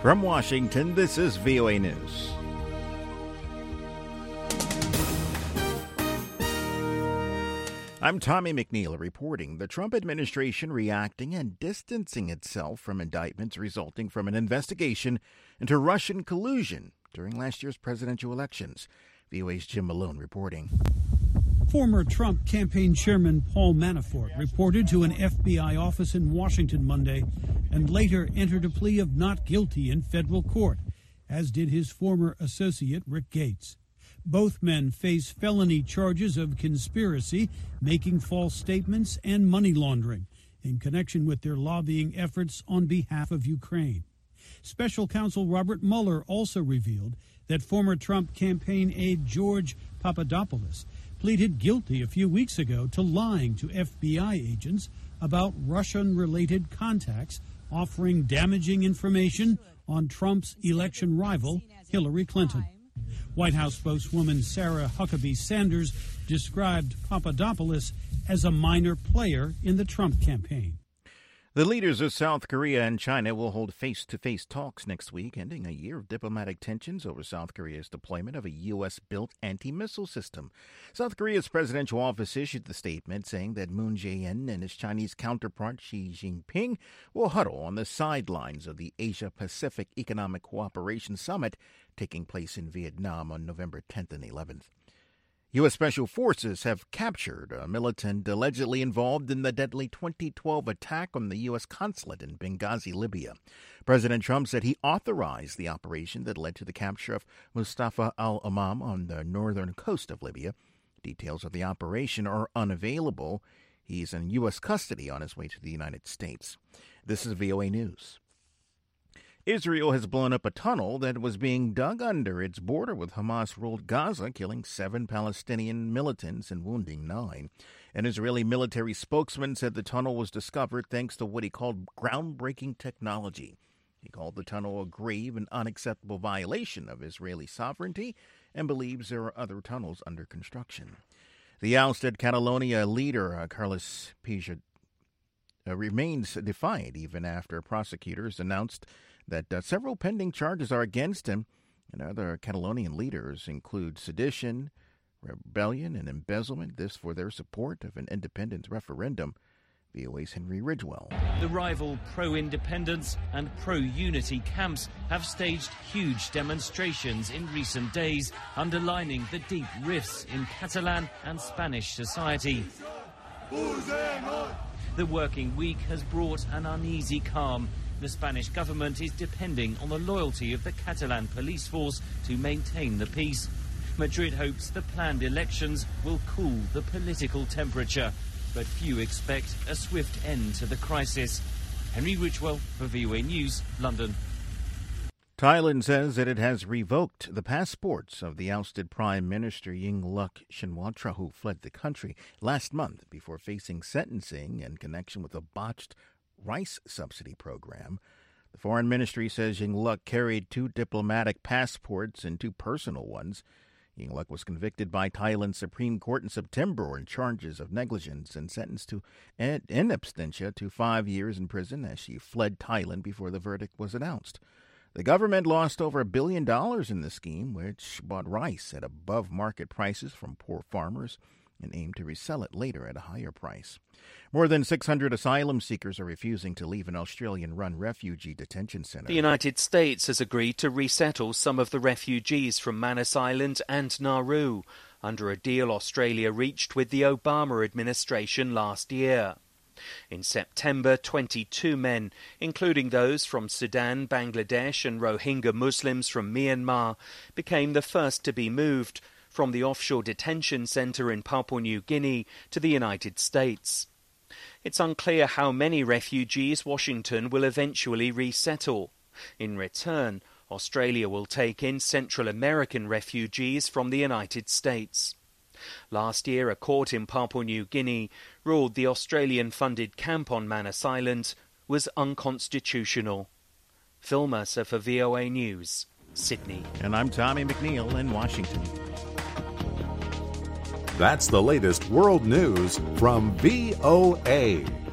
From Washington, this is VOA News. I'm Tommy McNeil reporting. The Trump administration reacting and distancing itself from indictments resulting from an investigation into Russian collusion during last year's presidential elections. VOA's Jim Malone reporting. Former Trump campaign chairman Paul Manafort reported to an FBI office in Washington Monday and later entered a plea of not guilty in federal court, as did his former associate Rick Gates. Both men face felony charges of conspiracy, making false statements, and money laundering in connection with their lobbying efforts on behalf of Ukraine. Special counsel Robert Mueller also revealed that former Trump campaign aide George Papadopoulos pleaded guilty a few weeks ago to lying to FBI agents about Russian-related contacts, offering damaging information on Trump's election rival, Hillary Clinton. White House spokeswoman Sarah Huckabee Sanders described Papadopoulos as a minor player in the Trump campaign. The leaders of South Korea and China will hold face-to-face talks next week, ending a year of diplomatic tensions over South Korea's deployment of a U.S.-built anti-missile system. South Korea's presidential office issued the statement saying that Moon Jae-in and his Chinese counterpart Xi Jinping will huddle on the sidelines of the Asia-Pacific Economic Cooperation Summit taking place in Vietnam on November 10th and 11th. U.S. Special Forces have captured a militant allegedly involved in the deadly 2012 attack on the U.S. consulate in Benghazi, Libya. President Trump said he authorized the operation that led to the capture of Mustafa al-Imam on the northern coast of Libya. Details of the operation are unavailable. He's in U.S. custody on his way to the United States. This is VOA News. Israel has blown up a tunnel that was being dug under its border with Hamas-ruled Gaza, killing 7 Palestinian militants and wounding 9. An Israeli military spokesman said the tunnel was discovered thanks to what he called groundbreaking technology. He called the tunnel a grave and unacceptable violation of Israeli sovereignty and believes there are other tunnels under construction. The ousted Catalonia leader, Carles Puigdemont, remains defiant even after prosecutors announced that several pending charges are against him, and other Catalonian leaders include sedition, rebellion, and embezzlement, this for their support of an independence referendum. VOA's Henry Ridgewell. The rival pro-independence and pro-unity camps have staged huge demonstrations in recent days, underlining the deep rifts in Catalan and Spanish society. The working week has brought an uneasy calm. The Spanish government is depending on the loyalty of the Catalan police force to maintain the peace. Madrid hopes the planned elections will cool the political temperature, but few expect a swift end to the crisis. Henry Ridgewell for VOA News, London. Thailand says that it has revoked the passports of the ousted Prime Minister Yingluck Shinawatra, who fled the country last month before facing sentencing in connection with a botched rice subsidy program. The foreign ministry says Yingluck carried 2 diplomatic passports and 2 personal ones. Yingluck was convicted by Thailand's Supreme Court in September on charges of negligence and sentenced to in absentia to 5 years in prison as she fled Thailand before the verdict was announced. The government lost over $1 billion in the scheme, which bought rice at above-market prices from poor farmers and aimed to resell it later at a higher price. More than 600 asylum seekers are refusing to leave an Australian-run refugee detention centre. The United States has agreed to resettle some of the refugees from Manus Island and Nauru under a deal Australia reached with the Obama administration last year. In September, 22 men, including those from Sudan, Bangladesh and Rohingya Muslims from Myanmar, became the first to be moved from the offshore detention centre in Papua New Guinea to the United States. It's unclear how many refugees Washington will eventually resettle. In return, Australia will take in Central American refugees from the United States. Last year, a court in Papua New Guinea ruled the Australian-funded camp on Manus Island was unconstitutional. Phil Mercer for VOA News, Sydney. And I'm Tommy McNeil in Washington. That's the latest world news from VOA.